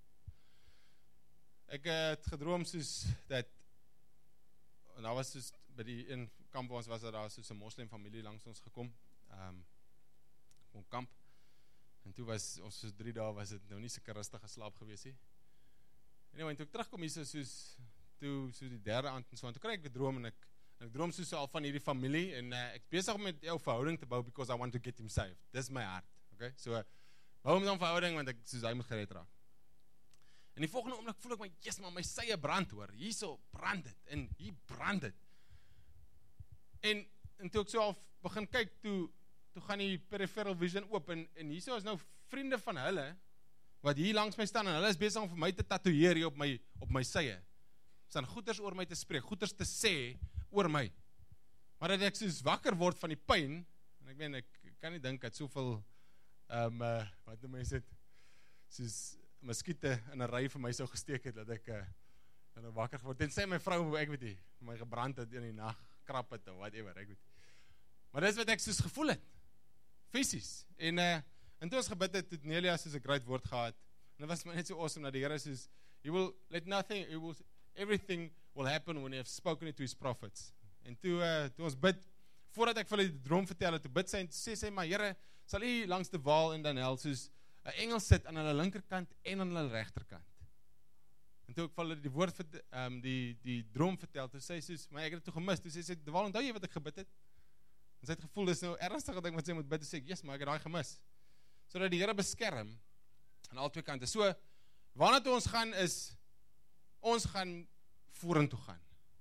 ek het gedroom soos, dat, en daar was soos, by die een kamp ons was, daar soos 'n moslim familie langs ons gekom, um, om kamp, en toe was, ons soos drie dae, was het nou nie soke rustige slaap gewees nie. En en toe ek terugkom hier, soos, toe, soos die derde aand en so, en toe kry ek 'n droom, en ek, en ek droom soos al van hierdie familie, en uh, ek besig met jou verhouding te bou, because I want to get him saved. Dis my hart, okay, so, bou met hom verhouding, want ek, soos hy moet gered raak. En die volgende oomblik voel ek my, yes man, my sye brand hoor, hier so brand dit, en hier brand dit. En, en toe ek so al begin kyk, toe, toe gaan die peripheral vision oop, en, en hier so is nou vriende van hulle, wat hier langs my staan, en hulle is besig om vir my te tatoeëer hier op my, op my sye. Staan goeders oor my te spreek, goeders te sê oor my. Maar dat ek soos wakker word van die pyn, en ek meen, ek kan nie dink dat soveel, um, uh, wat noem mense dit, soos muskiete in 'n ry vir my sou gesteek het, dat ek uh, dan wakker geword, en sê my vrou, ek weet nie, my gebrand het in die nag, krap het, of whatever, ek weet nie. Maar dis wat ek soos gevoel het, fisies, en uh, En toe ons gebid het, het Nelia soos 'n great woord gehad. En dit was my net so awesome dat die Here soos, He will let nothing, he will, everything will happen when he have spoken it to his prophets. En toe, uh, toe ons bid, voordat ek vir hulle die droom vertel het, toe bid sy en toe sê sy, maar Here, sal U langs die waal in Daniel soos 'n engel sit aan hulle linkerkant en aan hulle regterkant. En toe ek vir hulle die woord um, die die droom vertel, toe sê sy soos, maar ek het dit toe gemis. Toe sê sy, "Waal, onthou jy wat ek gebid het?" En sy het gevoel dis nou ernstig dat ek wat sy moet bid, toe sê ek, "Yes, maar ek het daai gemis." Sodat die Here beskerm aan al twee kante. So waarna toe ons gaan is ons gaan vorentoe gaan.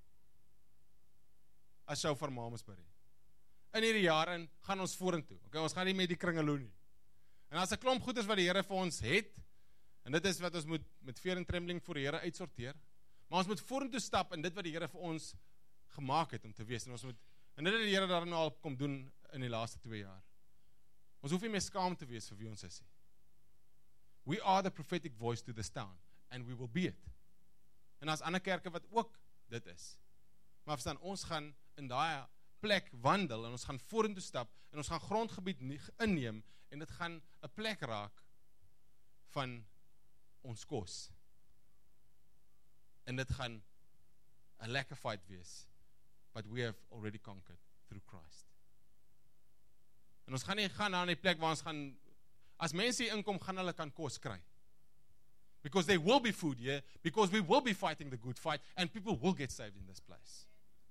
As Shofar Mamasbury. In hierdie jaar in gaan ons vorentoe. Okay, ons gaan nie met die kringeloe nie. En as 'n klomp goeders wat die Here vir ons het, en dit is wat ons moet met fear and trembling voor die Here uitsorteer, maar ons moet vorentoe stap in dit wat die Here vir ons gemaak het om te wees. En ons moet en dit het die Here daar nou al kom doen in die laaste twee jaar. Ons hoef nie meer skaam te wees vir wie ons is nie. We are the prophetic voice to this town, and we will be it. En as ander kerke wat ook dit is. Maar verstaan, ons gaan in daai plek wandel, en ons gaan vorentoe stap, en ons gaan grondgebied inneem, en dit gaan 'n plek raak van ons kos. En dit gaan 'n lekker fight wees, but we have already conquered through Christ. En ons gaan nie gaan na 'n plek waar ons gaan, as mense hier inkom, gaan hulle kan kos kry. Because there will be food here, because we will be fighting the good fight, and people will get saved in this place.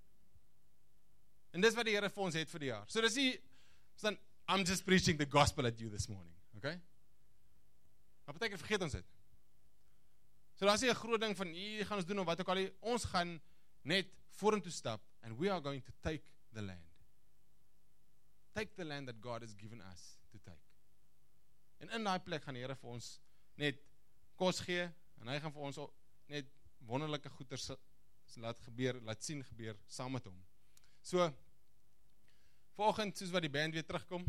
En dis wat die Here vir ons het vir die jaar. So dis nie, so I'm just preaching the gospel at you this morning, okay? Maar beteken vergeet ons dit. So daar is nie 'n groot ding van, hier gaan ons doen of wat ook al, ons gaan net vorentoe stap, and we are going to take the land. Take the land that God has given us to take. En in daai plek gaan die Here vir ons net kos gee, en hy gaan vir ons net wonderlike goeders laat gebeur, laat sien gebeur, saam met hom. So, vanoggend, soos wat die band weer terugkom,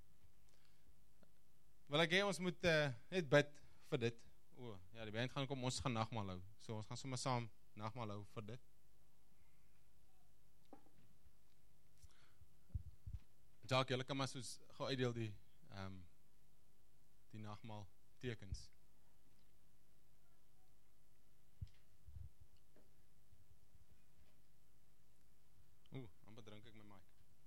wil ek hê ons moet uh, net bid vir dit. O, ja, die band gaan kom, ons gaan nagmaal hou. So, ons gaan sommer saam nagmaal hou vir dit. Jacques, julle kan maar soos gou uitdeel die, um, die nagmaal tekens. Oeh, amper drink ek my mic.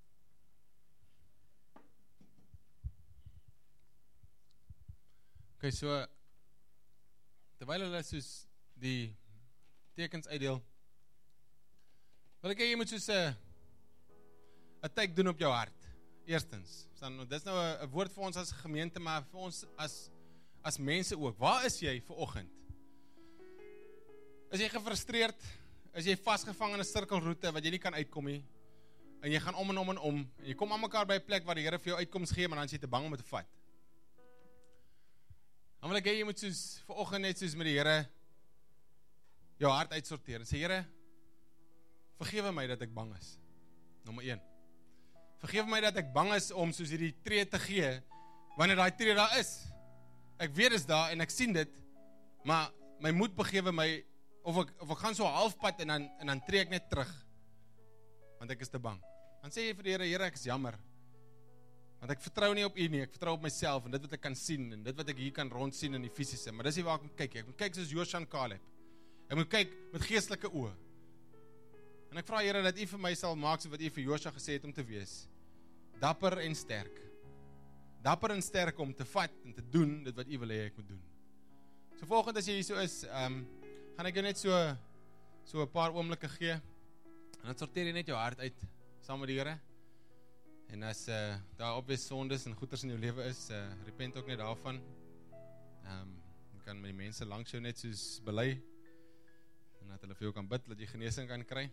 Okay, so, terwyl hulle soos die tekens uitdeel, wil ek hê jy moet soos 'n 'n tyd doen op jou hart. Eerstens, dit is nou 'n woord vir ons as gemeente, maar vir ons as as mense ook. Waar is jy vanoggend? Is jy gefrustreerd? Is jy vasgevang in 'n sirkelroete wat jy nie kan uitkom nie? En jy gaan om en om en om. En jy kom aan mekaar by 'n plek waar die Here vir jou uitkoms gee, maar dan is jy te bang om dit te vat. Dan wil ek hê jy moet soos vanoggend net soos met die Here jou hart uitsorteer en sê, Here, vergewe my dat ek bang is. Nommer een. Vergewe my dat ek bang is om soos hierdie tree te gee, wanneer daai tree daar is. Ek weet is daar en ek sien dit, maar my moed begewe my, of ek, of ek gaan so halfpad en dan, en dan tree ek net terug, want ek is te bang. Dan sê jy vir die Here, Here, ek is jammer, want ek vertrou nie op U nie, ek vertrou op myself, en dit wat ek kan sien, en dit wat ek hier kan rond sien in die fisiese, maar dis nie waar ek moet kyk, ek moet kyk soos Joshua en Caleb, ek moet kyk met geestelike oë, en ek vra Here, dat U vir my sal maak, so wat U vir Joshua gesê het om te wees, dapper en sterk, dapper en sterk om te vat en te doen, dit wat U wil hê ek moet doen. So volgende as jy hier so is, um, gaan ek jou net so, so 'n paar oomblikke gee, en dan sorteer jy net jou hart uit, saam met die Here, en as uh, daar obvious sondes en goeders in jou lewe is, uh, repent ook net daarvan, um, jy kan met die mense langs jou net soos bely, en dat hulle vir jou kan bid, dat jy genesing kan kry.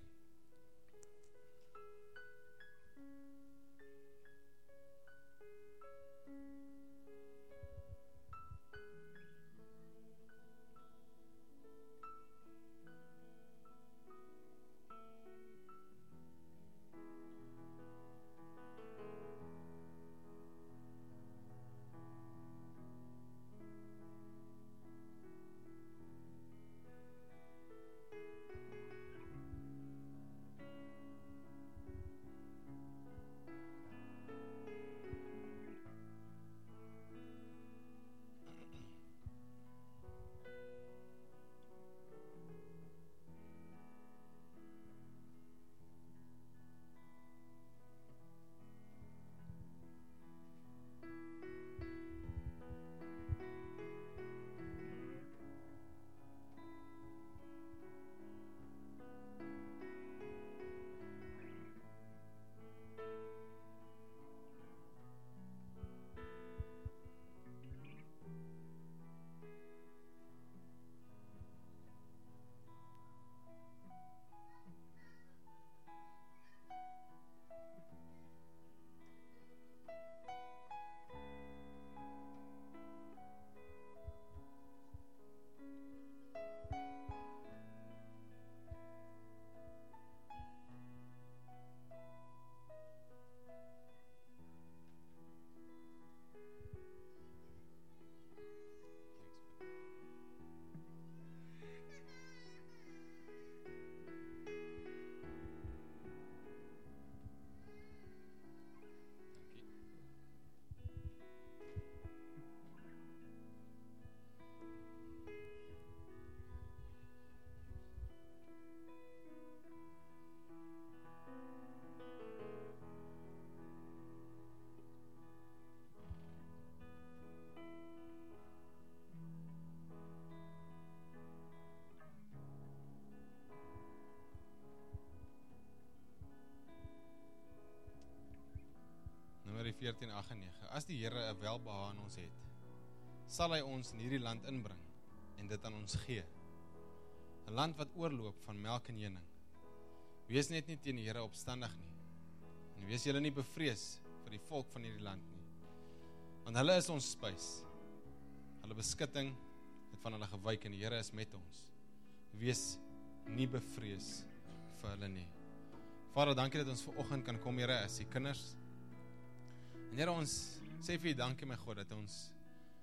veertien, agt en nege. As die Here 'n welbehae in ons het, sal hy ons in hierdie land inbring en dit aan ons gee. 'n Land wat oorloop van melk en honing. Wees net nie teen die Here opstandig nie. En wees julle nie bevrees vir die volk van hierdie land nie. Want hulle is ons spys. Hulle beskutting het van hulle gewyk en die Here is met ons. Wees nie bevrees vir hulle nie. Vader, dankie dat ons vanoggend kan kom, Here, as die kinders. En Here, ons sê vir U dankie, my God, dat ons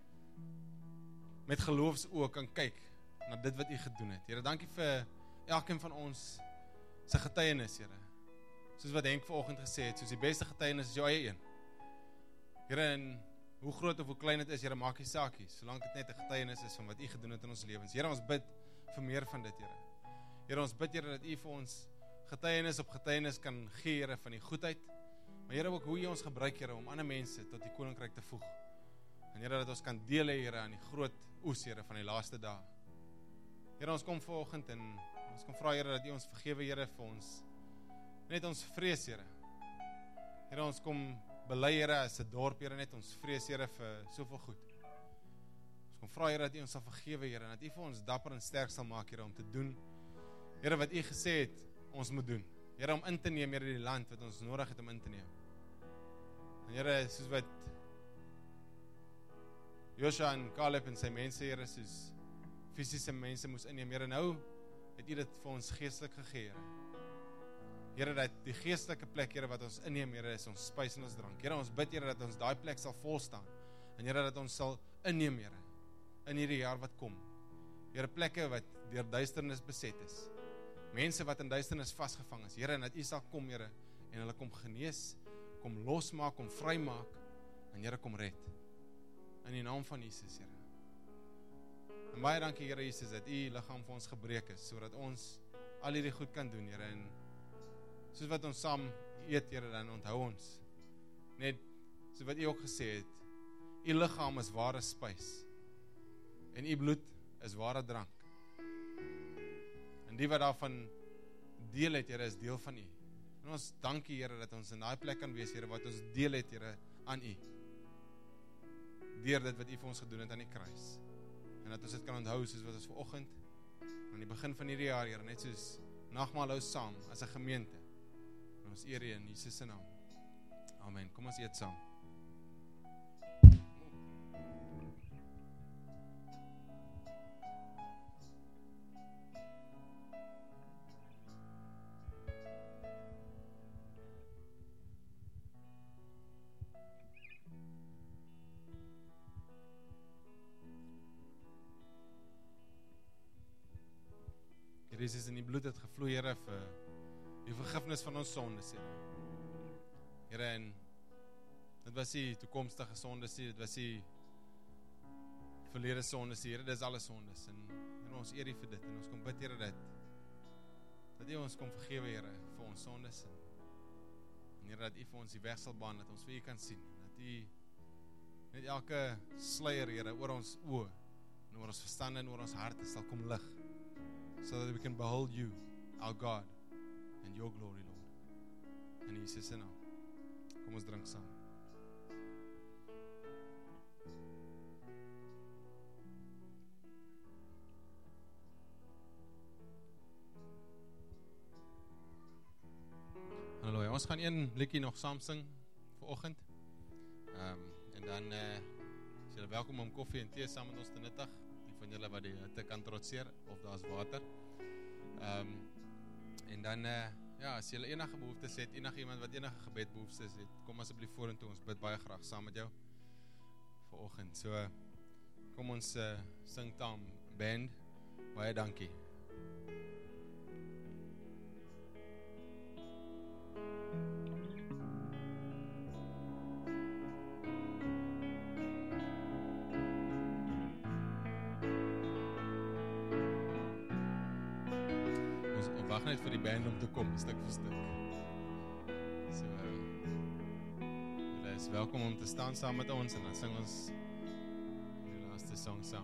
met geloofsoë kan kyk na dit wat U gedoen het. Here, dankie vir elkeen van ons se getuienis, Here. Soos wat Henk vanoggend gesê het, soos die beste getuienis is jou eie een. Here, en hoe groot of hoe klein dit is, Here, maak nie saak nie, solank dit net 'n getuienis is van wat U gedoen het in ons lewens. Here, ons bid vir meer van dit, Here. Here, ons bid, Here, dat U vir ons getuienis op getuienis kan gee, Here, van die goedheid. Maar Here, ook hoe U ons gebruik, Here, om ander mense tot die koninkryk te voeg. En Here, dat ons kan deel hê, Here, aan die groot oes, Here, van die laaste dae. Here, ons kom vanoggend en ons kom vra, Here, dat U ons vergewe, Here, vir ons net ons vrees, Here. Here, ons kom bely, Here, as 'n dorp, Here, net ons vrees, Here, vir soveel goed. Ons kom vra, Here, dat U ons sal vergewe, Here, en dat U vir ons dapper en sterk sal maak, Here, om te doen, Here, wat U gesê het, ons moet doen. Here, om in te neem, Here, die land wat ons nodig het om in te neem. En Here, soos wat Joshua en Caleb en sy mense, Here, soos fisiese mense moes inneem, Here, nou het U dit vir ons geestelik gegee, Here. Here, dat die geestelike plek, Here, wat ons inneem, Here, is ons spys en ons drank. Here, ons bid, Here, dat ons daai plek sal vol staan. En Here, dat ons sal inneem, Here, in hierdie jaar wat kom. Here, plekke wat deur duisternis beset is. Mense wat in duisternis vasgevang is. Here, en dat U sal kom, Here, en hulle kom genees, kom losmaak, kom vrymaak, en Here, kom red. In die naam van Jesus, Here. En baie dankie, Here Jesus, dat U liggaam vir ons gebreek is, sodat ons al hierdie goed kan doen, Here, en soos wat ons saam eet, Here, dan onthou ons, net soos wat U ook gesê het, U liggaam is ware spys, en U bloed is ware drank. En die wat daarvan deel het, Here, is deel van U. En ons dankie, Here, dat ons in daai plek kan wees, Here, wat ons deel het, Here, aan U. Deur dit wat U vir ons gedoen het aan die kruis. En dat ons dit kan onthou, soos wat ons vanoggend, aan die begin van hierdie jaar, Here, net soos nagmaal hou saam, as 'n gemeente. En ons eer U in Jesus se naam. Amen. Kom ons eet saam. Jesus, in die bloed het gevloei, Here, vir die vergifnis van ons sondes, Here. Here, en dit was die toekomstige sondes, dit was die verlede sondes, Here, dit is alle sondes, en, en ons eer U vir dit, en ons kom bid, Here, dat dat U ons kom vergewe, Here, vir ons sondes, en Here, dat U vir ons die weg sal baan, dat ons vir U kan sien, dat U net elke sluier, Here, oor ons oë, en oor ons verstande, en oor ons harte sal kom lig, so that we can behold You, our God, and Your glory, Lord. In Jesus se naam. Kom ons drink saam. Halleluja, ons gaan een liedjie nog saam sing vanoggend. Ehm um, en dan eh uh, is julle welkom om koffie en tee saam met ons te nuttig. Van julle wat die hitte kan trotseer, of daar's water. Ehm um, en dan uh, ja, as julle enige behoeftes het, enige iemand wat enige gebedbehoeftes het, kom asseblief vorentoe, ons bid baie graag saam met jou vanoggend. So kom ons uh, sing saam, band. Baie dankie. Wag net vir die band om te kom, stuk vir stuk. So, uh, julle is welkom om te staan saam met ons, en dan sing ons die laaste song saam.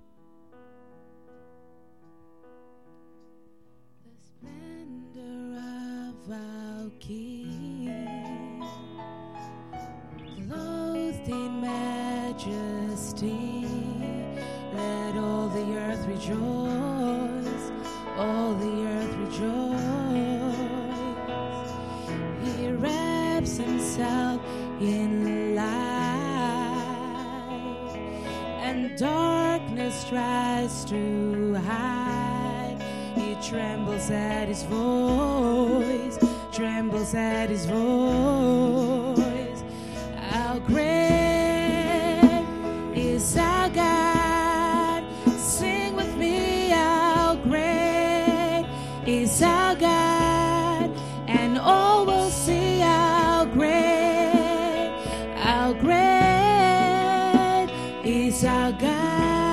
The splendor our King, clothed in majesty, let all the earth rejoice, all the earth rejoice. He wraps himself in light, and darkness tries to hide. He trembles at his voice, trembles at his voice. How great is our God? Sing with me, how great is our God, and all will see how great, how great is our God.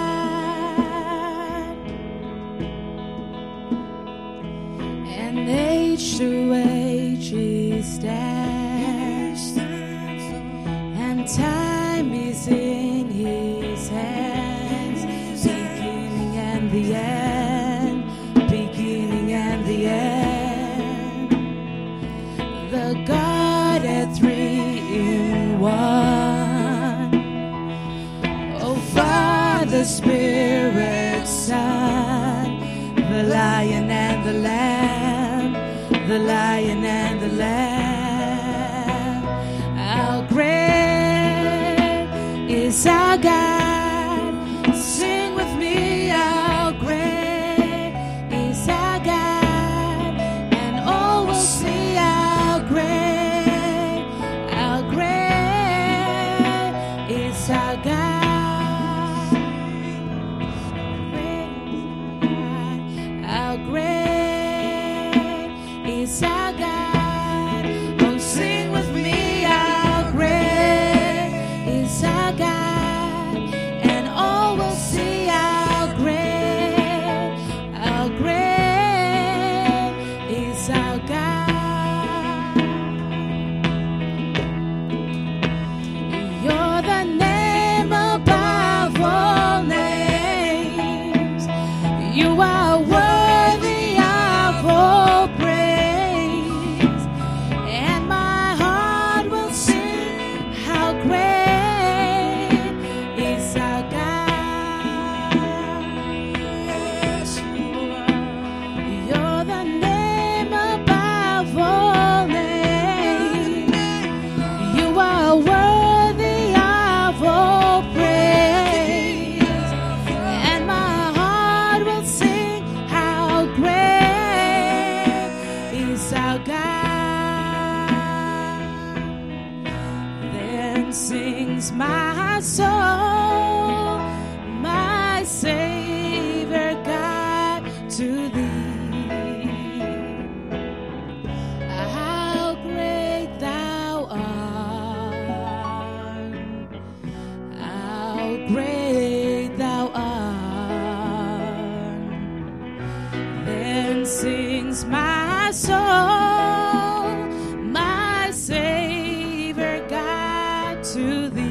And age to age he stands, and time is in his hands, beginning and the end, beginning and the end. The Godhead three in one. Oh, Father, Spirit, Son, the Lion and the Lamb, the Lion and the Lamb. How great is our God? Sing with me, how great is our God, and all will see how great, how great is our God. How great is our God? Oh, sing with me, how great is our God, and all will see how great, how great is our God. You're the name above all names. You are worthy of all praise, and my heart will sing how great is our God. Yes, you are. You're the name above all names. You are worthy of all praise, and my heart will sing how great is our God. Then sings my soul, my Savior God, to thee. How great thou art, how great thou art. Then sings my soul, my Savior God, to thee.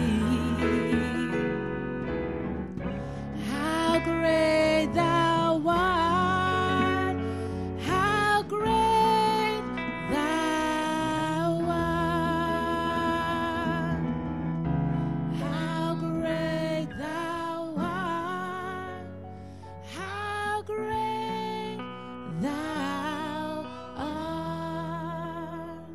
How great thou art, how great thou art, how great thou art, how great thou art.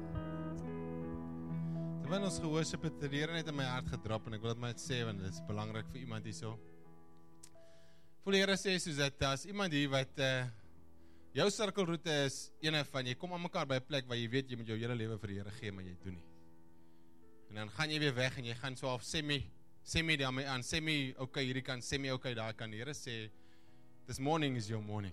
Terwyl ons gehoorship het, het die Here net in my hart gedrap en ek wil dit maar net sê want dit is belangrik vir iemand hierso. Voel die Here sê soos dat as iemand hier wat uh, jou sirkelroete is ene van jy kom aan mekaar by 'n plek waar jy weet jy moet jou hele lewe vir die Here gee, maar jy doen nie. En dan gaan jy weer weg en jy gaan so half semi semi daarmee aan, semi okay hierdie kant, semi okay daar kan. Die Here sê this morning is your morning.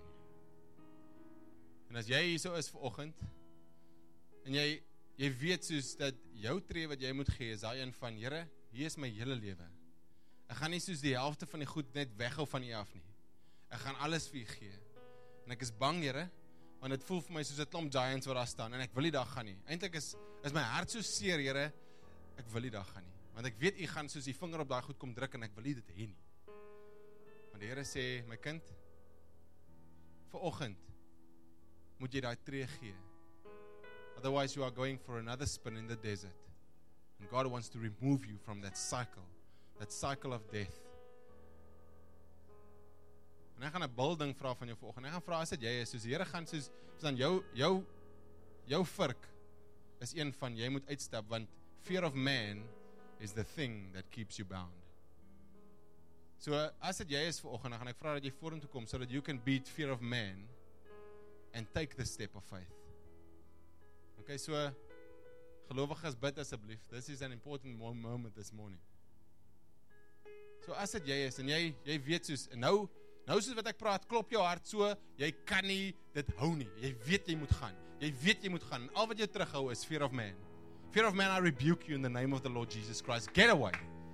En as jy hier so is vanoggend en jy jy weet soos dat jou tree wat jy moet gee is daai een van Here, hier is my hele lewe. Ek gaan nie soos die helfte van die goed net weghou van U af nie. Ek gaan alles vir U gee. En ek is bang, Here, want dit voel vir my soos 'n klomp giants wat daar staan en ek wil nie daar gaan nie. Eintlik is is my hart so seer, Here, ek wil nie daar gaan nie. Want ek weet U gaan soos die vinger op daai goed kom druk en ek wil nie dit hê nie. Want die Here sê, my kind, vanoggend moet jy daai tree gee. Otherwise, you are going for another spin in the desert. And God wants to remove you from that cycle, that cycle of death. En ek gaan 'n bil ding vra van jou vanoggend. Ek gaan vra as dit jy is, soos die Here gaan soos dan jou jou jou vurk is een van jy moet uitstap, want fear of man is the thing that keeps you bound. So as dit jy is vanoggend, dan gaan ek vra dat jy vorentoe kom so that you can beat fear of man and take the step of faith. Okay, so gelowiges, bid asseblief. This is an important moment this morning. So as dit jy is en jy jy weet soos en nou nou soos wat ek praat, klop jou hart so, jy kan nie dit hou nie. Jy weet jy moet gaan. Jy weet jy moet gaan. En al wat jou terughou is fear of man. Fear of man, I rebuke you in the name of the Lord Jesus Christ. Get away.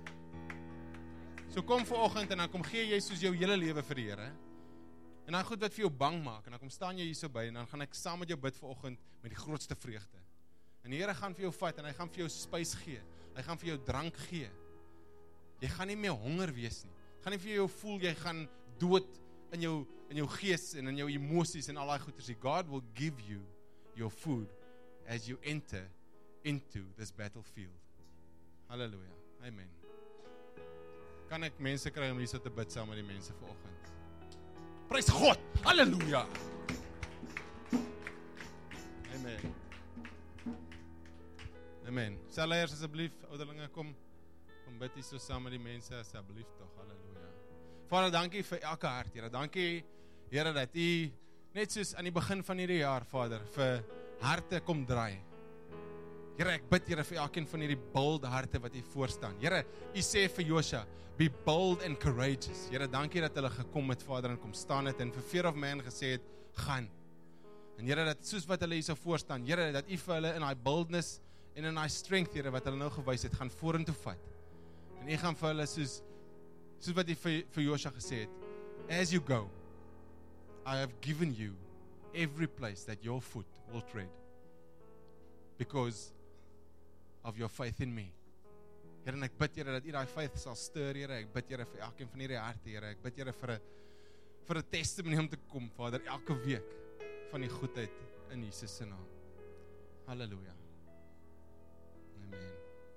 So kom vanoggend en dan kom gee jy soos jou hele lewe vir die Here. En dan goed wat vir jou bang maak en dan kom staan jy hier so by en dan gaan ek saam met jou bid vanoggend met die grootste vreugde. En die Here gaan vir jou vat en hy gaan vir jou spys gee. Hy gaan vir jou drank gee. Jy gaan nie meer honger wees nie. Gaan nie vir jou voel jy gaan dood in jou in jou gees en in jou emosies en al daai goeters. God will give you your food as you enter into this battlefield. Halleluja. Amen. Kan ek mense kry om hier so te bid saam met die mense vanoggend? Prys God. Halleluja. Amen. Amen. Sal leiers asseblief, ouderlinge, kom kom bid hier so saam met die mense asseblief tog. Halleluja. Vader, dankie vir elke hart, Here. Dankie, Here, dat U net soos aan die begin van hierdie jaar, Vader, vir harte kom draai. Here, ek bid, Here, vir elkeen van hierdie bold harte wat U voor staan. Here, U sê vir Josua, be bold and courageous. Here, dankie dat hulle gekom het, Vader, en kom staan het en vir fear of man gesê het, gaan. En Here, dat soos wat hulle hier so voor staan, Here, dat U vir hulle in daai boldness en in daai strength, Here, wat hulle nou gewys het, gaan vorentoe vat. En U gaan vir hulle soos soos wat U vir, vir Josua gesê het, as you go, I have given you every place that your foot will tread because of your faith in me. Here, en ek bid, Here, dat U daai faith sal stir, Here. Ek bid, Here, vir elkeen van hierdie harte, Here. Ek bid, Here, vir 'n vir 'n testimony om te kom, Vader, elke week van die goedheid in Jesus se naam. Halleluja. Amen.